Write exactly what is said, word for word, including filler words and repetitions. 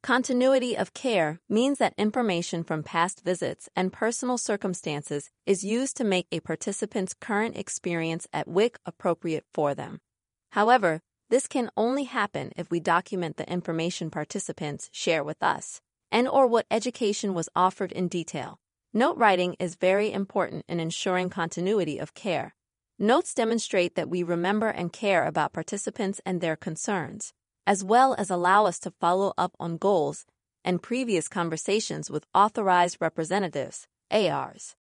Continuity of care means that information from past visits and personal circumstances is used to make a participant's current experience at W I C appropriate for them. However, this can only happen if we document the information participants share with us, and or what education was offered in detail. Note writing is very important in ensuring continuity of care. Notes demonstrate that we remember and care about participants and their concerns, as well as allow us to follow up on goals and previous conversations with authorized representatives, A Rs.